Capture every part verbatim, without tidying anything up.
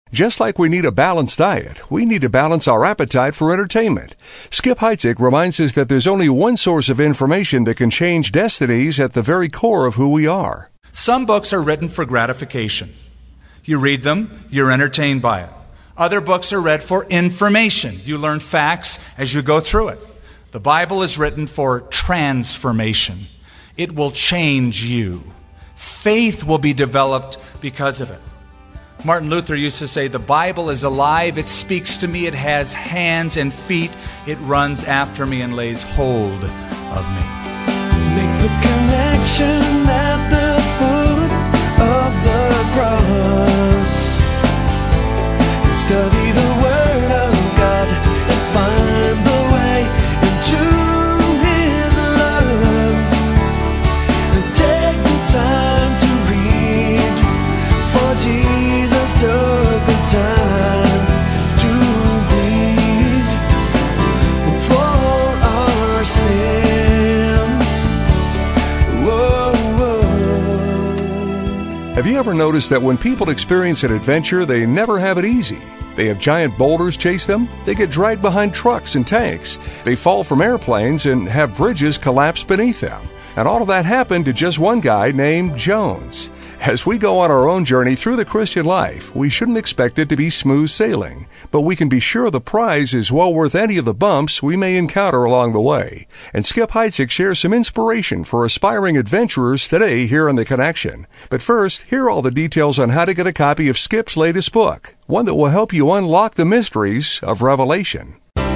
Just like we need a balanced diet, we need to balance our appetite for entertainment. Skip Heitzig reminds us that there's only one source of information that can change destinies at the very core of who we are. Some books are written for gratification. You read them, you're entertained by it. Other books are read for information. You learn facts as you go through it. The Bible is written for transformation. It will change you. Faith will be developed because of it. Martin Luther used to say, the Bible is alive, it speaks to me, it has hands and feet, it runs after me and lays hold of me. Make the connection at the foot of the cross. Study the Word of God and find the way into His love. And take the time to read, for Jesus took the time to bleed for our sins. Whoa, whoa. Have you ever noticed that when people experience an adventure, they never have it easy? They have giant boulders chase them, they get dragged behind trucks and tanks, they fall from airplanes and have bridges collapse beneath them. And all of that happened to just one guy named Jones. As we go on our own journey through the Christian life, we shouldn't expect it to be smooth sailing, but we can be sure the prize is well worth any of the bumps we may encounter along the way. And Skip Heitzig shares some inspiration for aspiring adventurers today here on The Connection. But first, here are all the details on how to get a copy of Skip's latest book, one that will help you unlock the mysteries of Revelation.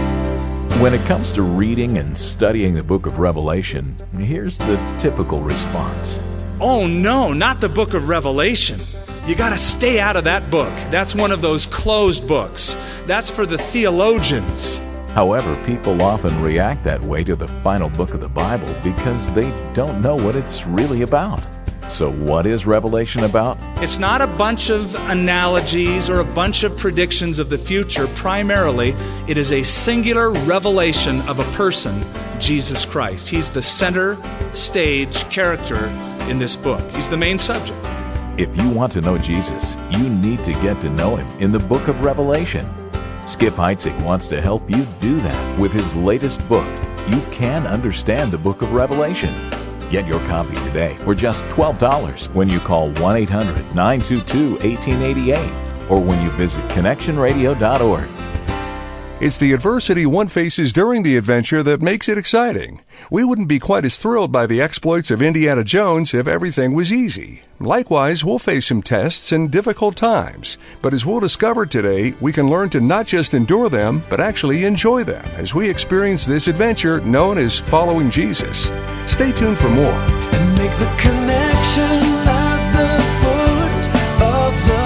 When it comes to reading and studying the book of Revelation, here's the typical response. Oh no, not the book of Revelation. You got to stay out of that book. That's one of those closed books. That's for the theologians. However, people often react that way to the final book of the Bible because they don't know what it's really about. So what is Revelation about? It's not a bunch of analogies or a bunch of predictions of the future. Primarily, it is a singular revelation of a person, Jesus Christ. He's the center stage character in this book. He's the main subject. If you want to know Jesus, you need to get to know Him in the book of Revelation. Skip Heitzig wants to help you do that with his latest book, You Can Understand the Book of Revelation. Get your copy today for just twelve dollars when you call one eight hundred nine two two one eight eight eight or when you visit connection radio dot org. It's the adversity one faces during the adventure that makes it exciting. We wouldn't be quite as thrilled by the exploits of Indiana Jones if everything was easy. Likewise, we'll face some tests and difficult times. But as we'll discover today, we can learn to not just endure them, but actually enjoy them as we experience this adventure known as following Jesus. Stay tuned for more. And make the connection at the foot of the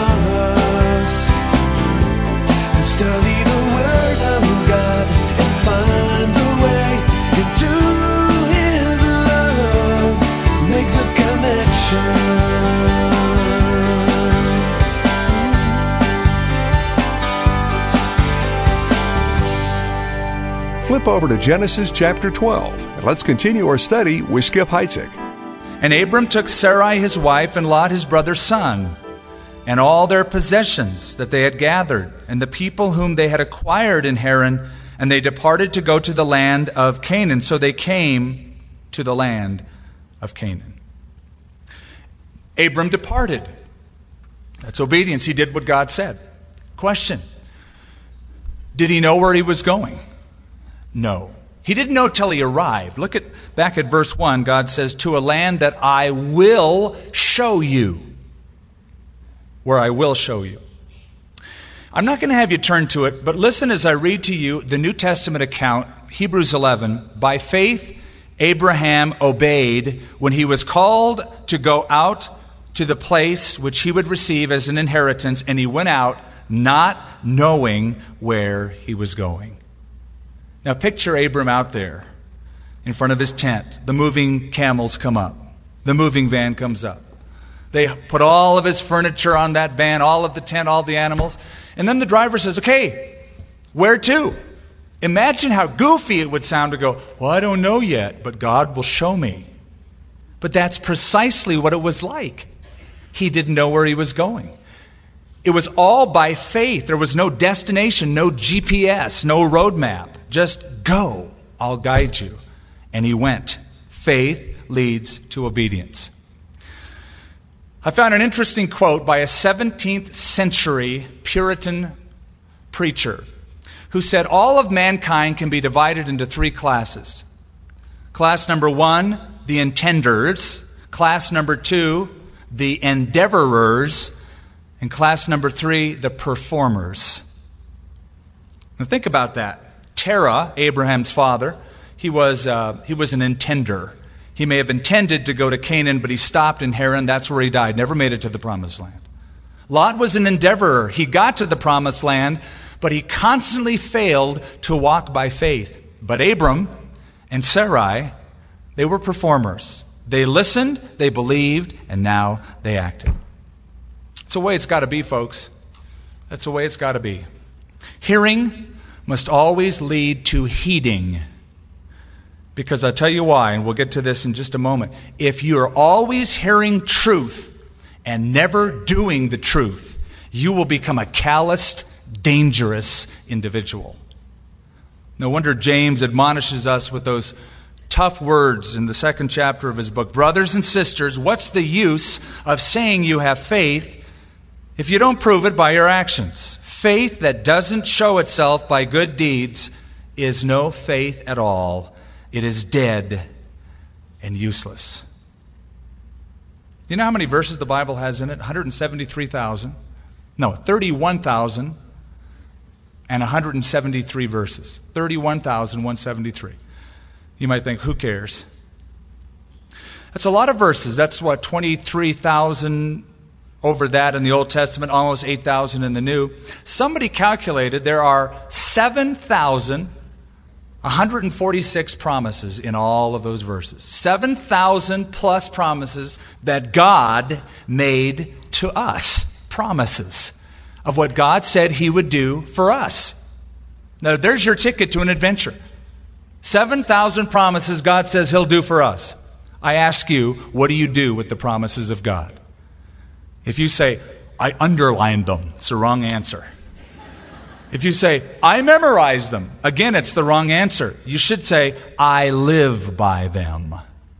cross. And study the Word of God and find the way into His love. Make the connection. Flip over to Genesis chapter twelve, and let's continue our study with Skip Heitzig. And Abram took Sarai his wife and Lot his brother's son, and all their possessions that they had gathered, and the people whom they had acquired in Haran, and they departed to go to the land of Canaan. So they came to the land of Canaan. Abram departed. That's obedience. He did what God said. Question: did he know where he was going? No. He didn't know till he arrived. Look at back at verse one. God says, to a land that I will show you. Where I will show you. I'm not going to have you turn to it, but listen as I read to you the New Testament account, Hebrews eleven. By faith, Abraham obeyed when he was called to go out to the place which he would receive as an inheritance, and he went out not knowing where he was going. Now picture Abram out there in front of his tent. The moving camels come up. The moving van comes up. They put all of his furniture on that van, all of the tent, all the animals. And then the driver says, okay, where to? Imagine how goofy it would sound to go, well, I don't know yet, but God will show me. But that's precisely what it was like. He didn't know where he was going. It was all by faith. There was no destination, no G P S, no roadmap. Just go, I'll guide you. And he went. Faith leads to obedience. I found an interesting quote by a seventeenth century Puritan preacher who said all of mankind can be divided into three classes. Class number one, the intenders. Class number two, the endeavorers. And class number three, the performers. Now think about that. Terah, Abraham's father, he was uh, he was an intender. He may have intended to go to Canaan, but he stopped in Haran. That's where he died. Never made it to the promised land. Lot was an endeavorer. He got to the promised land, but he constantly failed to walk by faith. But Abram and Sarai, they were performers. They listened, they believed, and now they acted. It's the way it's got to be, folks. That's the way it's got to be. Hearing must always lead to heeding. Because I'll tell you why, and we'll get to this in just a moment. If you're always hearing truth and never doing the truth, you will become a calloused, dangerous individual. No wonder James admonishes us with those tough words in the second chapter of his book. Brothers and sisters, what's the use of saying you have faith if you don't prove it by your actions? Faith that doesn't show itself by good deeds is no faith at all. It is dead and useless. You know how many verses the Bible has in it? one hundred seventy-three thousand. No, thirty-one thousand and one hundred seventy-three verses. thirty-one thousand one hundred seventy-three. You might think, who cares? That's a lot of verses. That's what, twenty-three thousand over that in the Old Testament, almost eight thousand in the New. Somebody calculated there are seven thousand one hundred forty-six promises in all of those verses. seven thousand plus promises that God made to us. Promises of what God said He would do for us. Now, there's your ticket to an adventure. seven thousand promises God says He'll do for us. I ask you, what do you do with the promises of God? If you say, I underlined them, it's the wrong answer. If you say, I memorized them, again, it's the wrong answer. You should say, I live by them.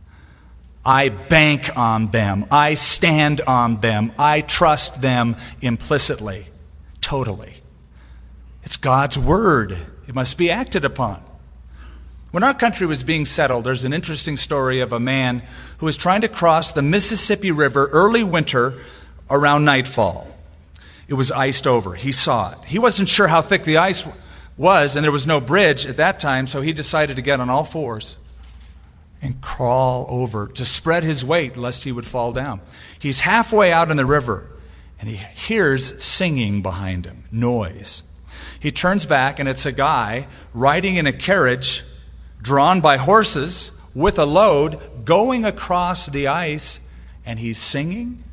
I bank on them. I stand on them. I trust them implicitly, totally. It's God's word. It must be acted upon. When our country was being settled, there's an interesting story of a man who was trying to cross the Mississippi River early winter around nightfall. It was iced over. He saw it. He wasn't sure how thick the ice was, and there was no bridge at that time, so he decided to get on all fours and crawl over to spread his weight lest he would fall down. He's halfway out in the river, and he hears singing behind him, noise. He turns back, and it's a guy riding in a carriage drawn by horses with a load going across the ice, and he's singing,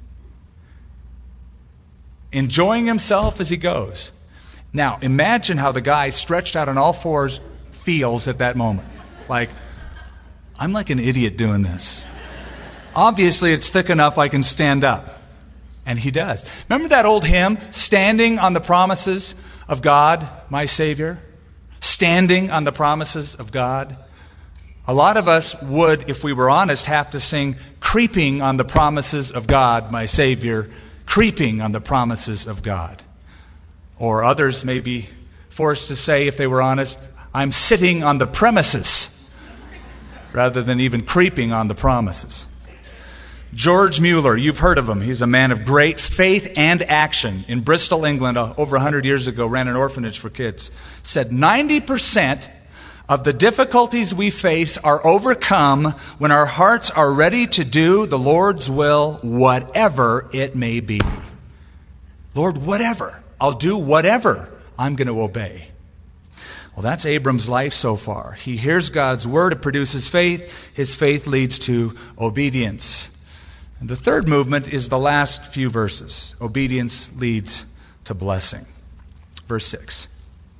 enjoying himself as he goes. Now, imagine how the guy stretched out on all fours feels at that moment. Like, I'm like an idiot doing this. Obviously, it's thick enough I can stand up. And he does. Remember that old hymn, Standing on the Promises of God, my Savior? Standing on the promises of God. A lot of us would, if we were honest, have to sing, Creeping on the Promises of God, my Savior, creeping on the promises of God. Or others may be forced to say, if they were honest, I'm sitting on the premises, rather than even creeping on the promises. George Mueller, you've heard of him. He's a man of great faith and action. In Bristol, England, uh, over one hundred years ago, ran an orphanage for kids. Said ninety percent of the difficulties we face are overcome when our hearts are ready to do the Lord's will, whatever it may be. Lord, whatever. I'll do whatever. I'm going to obey. Well, that's Abram's life so far. He hears God's word. It produces faith. His faith leads to obedience. And the third movement is the last few verses. Obedience leads to blessing. Verse six.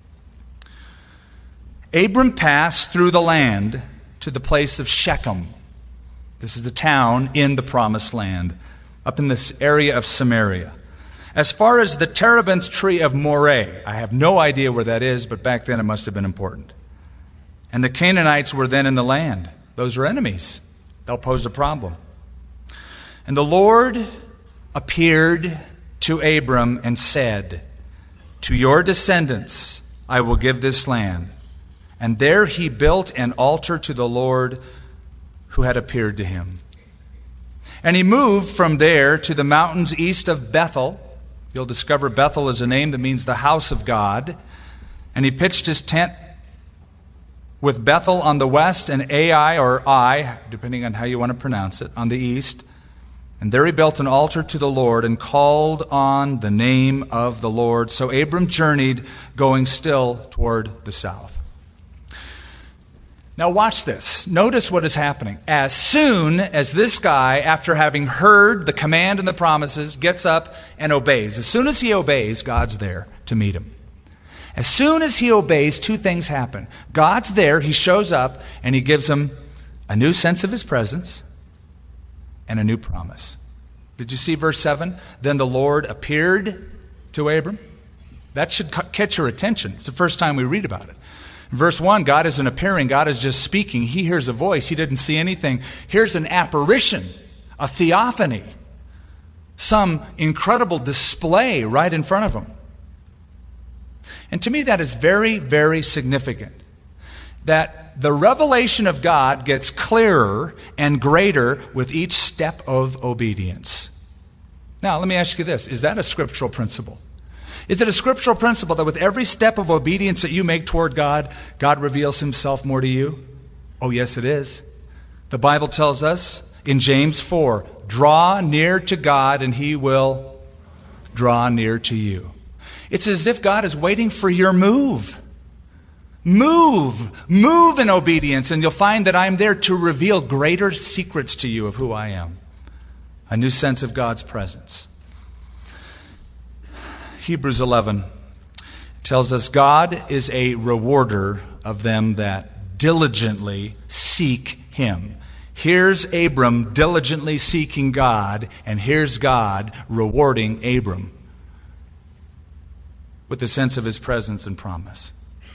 Abram passed through the land to the place of Shechem. This is a town in the promised land, up in this area of Samaria. as far as the terebinth tree of Moreh. I have no idea where that is, but back then it must have been important. And the Canaanites were then in the land. Those are enemies. They'll pose a problem. And the Lord appeared to Abram and said, to your descendants I will give this land. And there he built an altar to the Lord who had appeared to him. And he moved from there to the mountains east of Bethel. You'll discover Bethel is a name that means the house of God. And he pitched his tent with Bethel on the west and Ai, or Ai, depending on how you want to pronounce it, on the east. And there he built an altar to the Lord and called on the name of the Lord. So Abram journeyed, going still toward the south. Now watch this. Notice what is happening. As soon as this guy, after having heard the command and the promises, gets up and obeys, as soon as he obeys, God's there to meet him. As soon as he obeys, two things happen. God's there, he shows up, and he gives him a new sense of his presence and a new promise. Did you see verse seven? Then the Lord appeared to Abram. That should catch your attention. It's the first time we read about it. Verse one, God isn't appearing. God is just speaking. He hears a voice. He didn't see anything. Here's an apparition, a theophany, some incredible display right in front of him. And to me, that is very, very significant. That the revelation of God gets clearer and greater with each step of obedience. Now, let me ask you this. Is that a scriptural principle? Is it a scriptural principle that with every step of obedience that you make toward God, God reveals himself more to you? Oh, yes, it is. The Bible tells us in James four, draw near to God and he will draw near to you. It's as if God is waiting for your move. Move. Move in obedience, and you'll find that I'm there to reveal greater secrets to you of who I am. A new sense of God's presence. Hebrews eleven tells us God is a rewarder of them that diligently seek him. Here's Abram diligently seeking God, and here's God rewarding Abram with the sense of his presence and promise.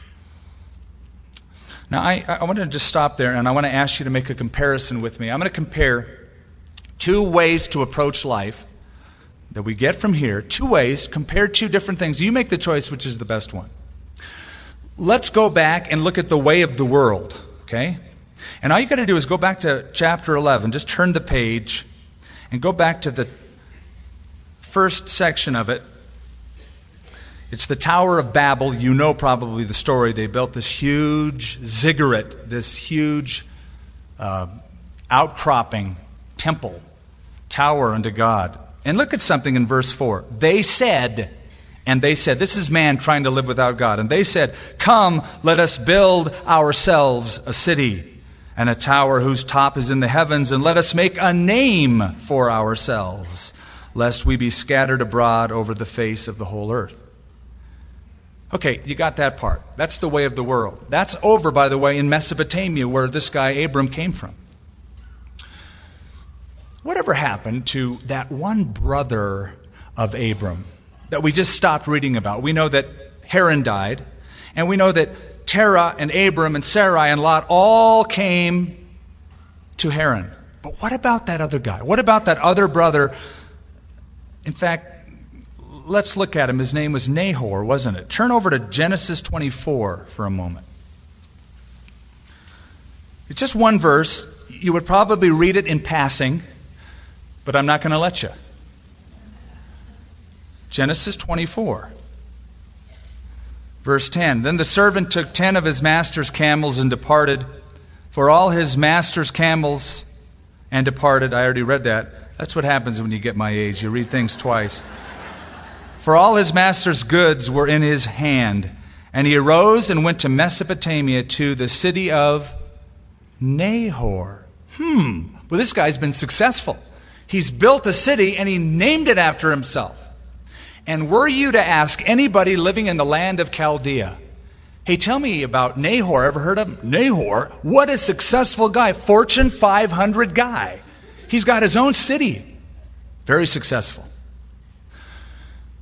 Now, I, I want to just stop there, and I want to ask you to make a comparison with me. I'm going to compare two ways to approach life that we get from here. Two ways, compare two different things. You make the choice which is the best one. Let's go back and look at the way of the world, okay? And all you got to do is go back to chapter eleven. Just turn the page and go back to the first section of it. It's the Tower of Babel. You know probably the story. They built this huge ziggurat, this huge uh, outcropping temple, tower unto God. And look at something in verse four. They said, and they said, this is man trying to live without God. And they said, come, let us build ourselves a city and a tower whose top is in the heavens, and let us make a name for ourselves, lest we be scattered abroad over the face of the whole earth. Okay, you got that part. That's the way of the world. That's over, by the way, in Mesopotamia, where this guy Abram came from. Whatever happened to that one brother of Abram that we just stopped reading about? We know that Haran died, and we know that Terah and Abram and Sarai and Lot all came to Haran. But what about that other guy? What about that other brother? In fact, let's look at him. His name was Nahor, wasn't it? Turn over to Genesis twenty-four for a moment. It's just one verse. You would probably read it in passing, but I'm not going to let you. Genesis twenty-four, verse ten. Then the servant took ten of his master's camels and departed, for all his master's camels, and departed. I already read that. That's what happens when you get my age. You read things twice. For all his master's goods were in his hand. And he arose and went to Mesopotamia, to the city of Nahor. Hmm. Well, this guy's been successful. He's built a city and he named it after himself. And were you to ask anybody living in the land of Chaldea, hey, tell me about Nahor. Ever heard of him? Nahor? What a successful guy. Fortune five hundred guy. He's got his own city. Very successful.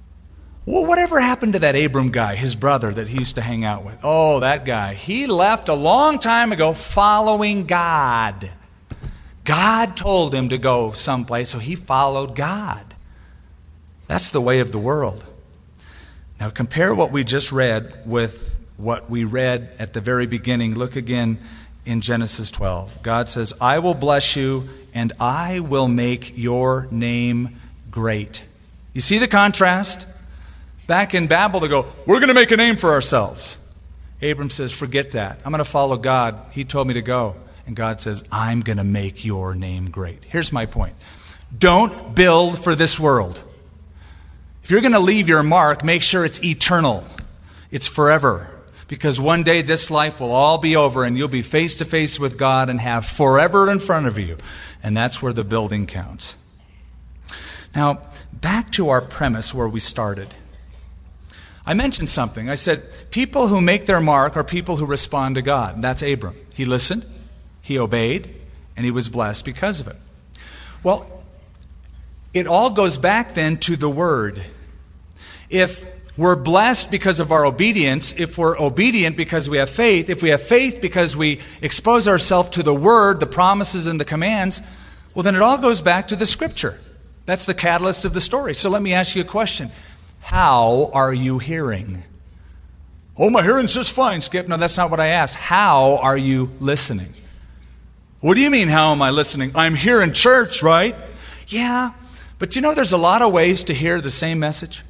Well, whatever happened to that Abram guy, his brother that he used to hang out with? Oh, that guy. He left a long time ago following God. God told him to go someplace, so he followed God. That's the way of the world. Now compare what we just read with what we read at the very beginning. Look again in Genesis twelve. God says, I will bless you and I will make your name great. You see the contrast? Back in Babel, they go, we're going to make a name for ourselves. Abram says, forget that. I'm going to follow God. He told me to go. And God says, I'm going to make your name great. Here's my point. Don't build for this world. If you're going to leave your mark, make sure it's eternal. It's forever. Because one day this life will all be over and you'll be face to face with God and have forever in front of you. And that's where the building counts. Now, back to our premise where we started. I mentioned something. I said, people who make their mark are people who respond to God. And that's Abram. He listened, he obeyed, and he was blessed because of it. Well, it all goes back then to the Word. If we're blessed because of our obedience, if we're obedient because we have faith, if we have faith because we expose ourselves to the Word, the promises and the commands, well, then it all goes back to the Scripture. That's the catalyst of the story. So let me ask you a question. How are you hearing? Oh, my hearing's just fine, Skip. No, that's not what I asked. How are you listening? What do you mean, how am I listening? I'm here in church, right? Yeah, but you know there's a lot of ways to hear the same message.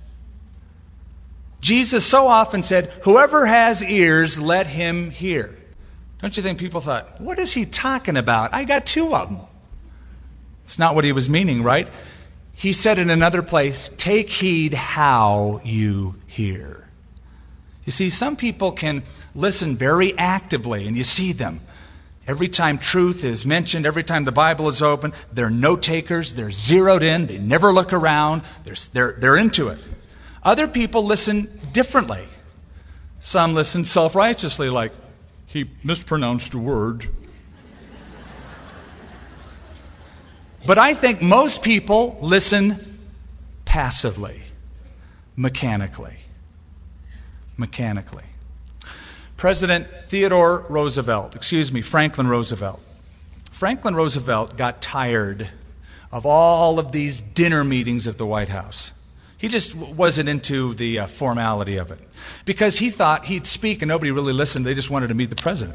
Jesus so often said, whoever has ears, let him hear. Don't you think people thought, what is he talking about? I got two of them. It's not what he was meaning, right? He said in another place, take heed how you hear. You see, some people can listen very actively, and you see them. Every time truth is mentioned, every time the Bible is open, they're note takers, they're zeroed in, they never look around, they're, they're, they're into it. Other people listen differently. Some listen self-righteously, like, he mispronounced a word. But I think most people listen passively, mechanically. Mechanically. President Theodore Roosevelt, excuse me, Franklin Roosevelt. Franklin Roosevelt got tired of all of these dinner meetings at the White House. He just wasn't into the uh, formality of it. Because he thought he'd speak and nobody really listened. They just wanted to meet the president.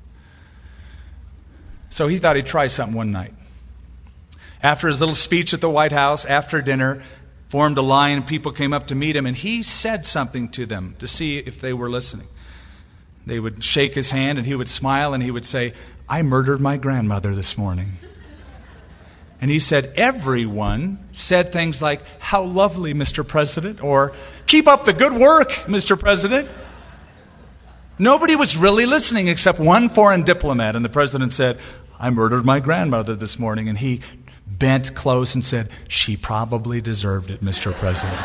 So he thought he'd try something one night. After his little speech at the White House, after dinner, formed a line, people came up to meet him, and he said something to them to see if they were listening. They would shake his hand, and he would smile, and he would say, I murdered my grandmother this morning. And he said, everyone said things like, how lovely, Mister President, or keep up the good work, Mister President. Nobody was really listening except one foreign diplomat, and the president said, I murdered my grandmother this morning, and he bent close and said, she probably deserved it, Mister President.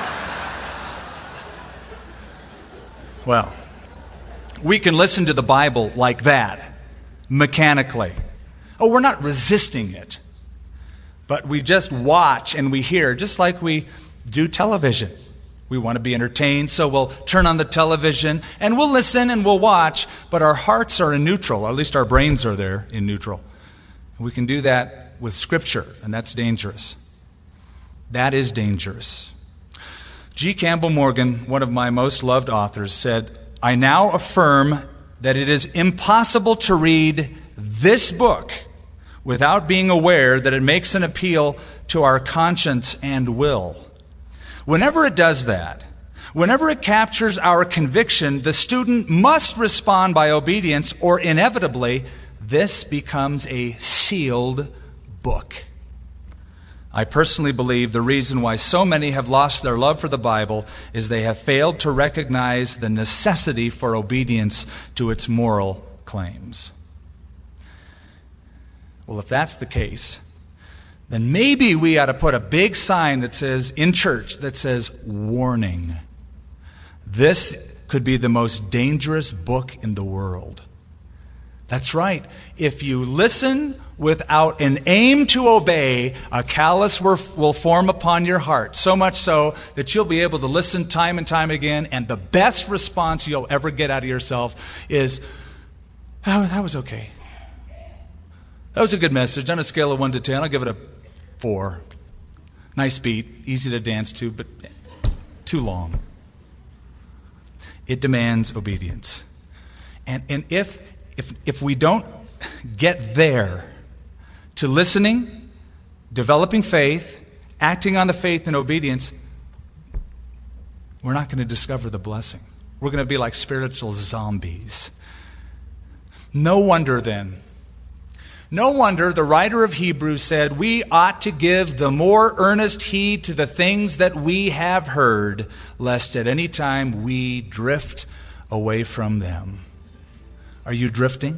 Well, we can listen to the Bible like that, mechanically. Oh, we're not resisting it, but we just watch and we hear, just like we do television. We want to be entertained, so we'll turn on the television and we'll listen and we'll watch, but our hearts are in neutral, or at least our brains are there in neutral. We can do that with Scripture, and that's dangerous. That is dangerous. G. Campbell Morgan, one of my most loved authors, said, I now affirm that it is impossible to read this book without being aware that it makes an appeal to our conscience and will. Whenever it does that, whenever it captures our conviction, the student must respond by obedience, or inevitably, this becomes a sealed book. I personally believe the reason why so many have lost their love for the Bible is they have failed to recognize the necessity for obedience to its moral claims. Well, if that's the case, then maybe we ought to put a big sign that says, in church, that says, warning. This could be the most dangerous book in the world. That's right. If you listen without an aim to obey, a callous will form upon your heart, so much so that you'll be able to listen time and time again, and the best response you'll ever get out of yourself is, oh, that was okay. That was a good message. On a scale of one to ten, I'll give it a four. Nice beat, easy to dance to, but too long. It demands obedience. And, and if, if, if we don't get there to listening, developing faith, acting on the faith and obedience, we're not going to discover the blessing. We're going to be like spiritual zombies. No wonder then, no wonder the writer of Hebrews said, we ought to give the more earnest heed to the things that we have heard, lest at any time we drift away from them. Are you drifting?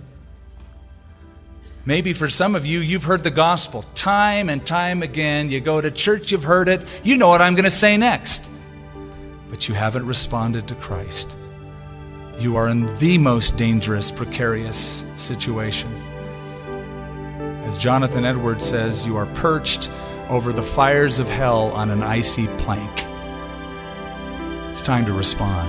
Maybe for some of you, you've heard the gospel time and time again. You go to church, you've heard it. You know what I'm going to say next. But you haven't responded to Christ. You are in the most dangerous, precarious situation. As Jonathan Edwards says, you are perched over the fires of hell on an icy plank. It's time to respond.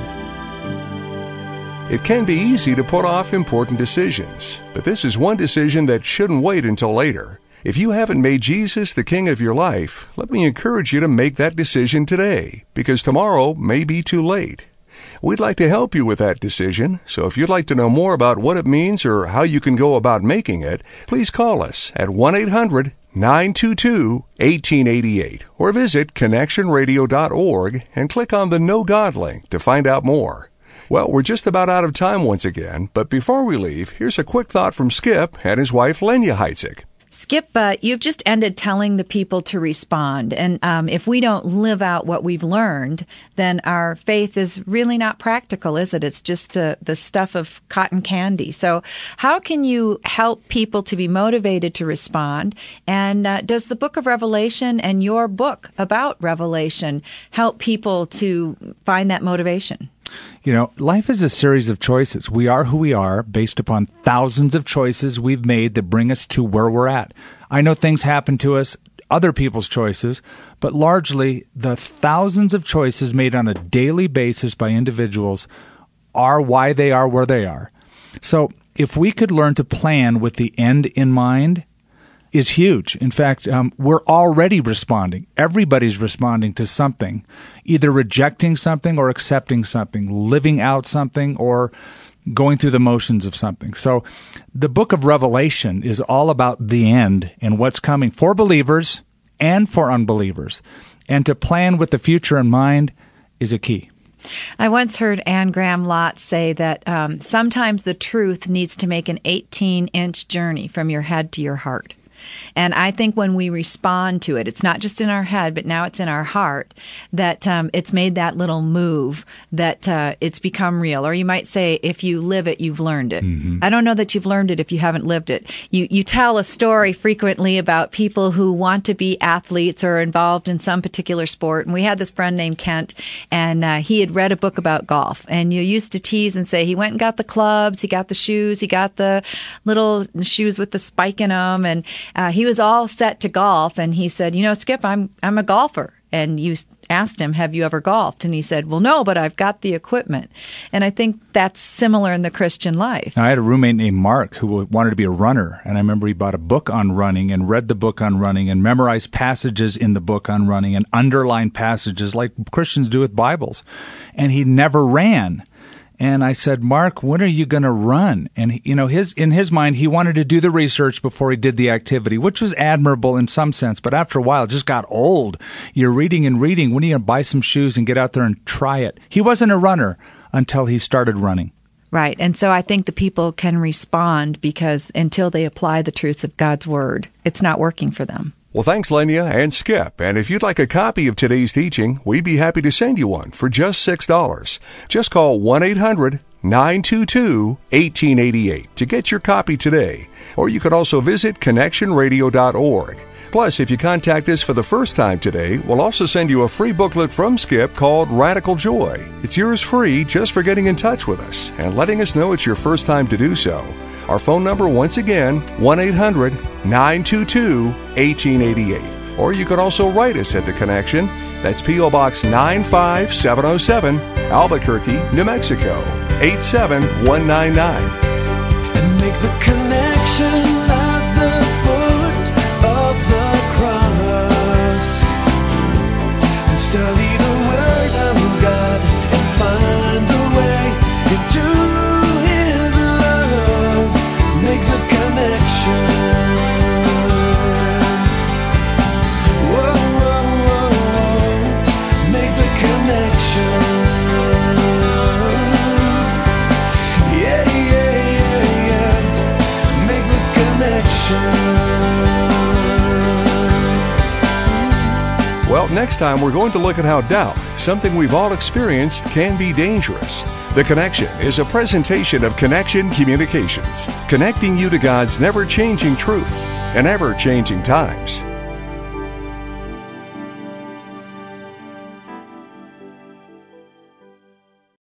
It can be easy to put off important decisions, but this is one decision that shouldn't wait until later. If you haven't made Jesus the King of your life, let me encourage you to make that decision today, because tomorrow may be too late. We'd like to help you with that decision, so if you'd like to know more about what it means or how you can go about making it, please call us at one eight hundred nine two two one eight eight eight or visit connection radio dot org and click on the Know God link to find out more. Well, we're just about out of time once again, but before we leave, here's a quick thought from Skip and his wife, Lenya Heitzig. Skip, uh, you've just ended telling the people to respond. And um, if we don't live out what we've learned, then our faith is really not practical, is it? It's just uh, the stuff of cotton candy. So how can you help people to be motivated to respond? And uh, does the book of Revelation and your book about Revelation help people to find that motivation? You know, life is a series of choices. We are who we are based upon thousands of choices we've made that bring us to where we're at. I know things happen to us, other people's choices, but largely the thousands of choices made on a daily basis by individuals are why they are where they are. So if we could learn to plan with the end in mind, is huge. In fact, um, we're already responding. Everybody's responding to something, either rejecting something or accepting something, living out something or going through the motions of something. So the book of Revelation is all about the end and what's coming for believers and for unbelievers. And to plan with the future in mind is a key. I once heard Anne Graham Lotz say that um, sometimes the truth needs to make an eighteen-inch journey from your head to your heart. And I think when we respond to it, it's not just in our head, but now it's in our heart, that um, it's made that little move, that uh, it's become real. Or you might say, if you live it, you've learned it. Mm-hmm. I don't know that you've learned it if you haven't lived it. You, you tell a story frequently about people who want to be athletes or involved in some particular sport. And we had this friend named Kent, and uh, he had read a book about golf. And you used to tease and say he went and got the clubs, he got the shoes, he got the little shoes with the spike in them, and Uh, he was all set to golf, and he said, you know, Skip, I'm I'm a golfer. And you asked him, have you ever golfed? And he said, well, no, but I've got the equipment. And I think that's similar in the Christian life. Now, I had a roommate named Mark who wanted to be a runner. And I remember he bought a book on running and read the book on running and memorized passages in the book on running and underlined passages like Christians do with Bibles. And he never ran. And I said, Mark, when are you going to run? And, he, you know, his in his mind, he wanted to do the research before he did the activity, which was admirable in some sense. But after a while, it just got old. You're reading and reading. When are you going to buy some shoes and get out there and try it? He wasn't a runner until he started running. Right. And so I think the people can respond because until they apply the truths of God's Word, it's not working for them. Well, thanks, Lenya and Skip. And if you'd like a copy of today's teaching, we'd be happy to send you one for just six dollars. Just call one eight hundred nine two two one eight eight eight to get your copy today. Or you could also visit connection radio dot org. Plus, if you contact us for the first time today, we'll also send you a free booklet from Skip called Radical Joy. It's yours free just for getting in touch with us and letting us know it's your first time to do so. Our phone number, once again, one eight hundred nine two two one eight eight eight. Or you could also write us at The Connection. That's P O. Box nine five seven oh seven, Albuquerque, New Mexico, eight seven one nine nine. And make the connection at the foot of the cross. And study the Word of God and find the way into His love. Make the connection. Well, next time we're going to look at how doubt, something we've all experienced, can be dangerous. The Connection is a presentation of Connection Communications, connecting you to God's never-changing truth and ever-changing times.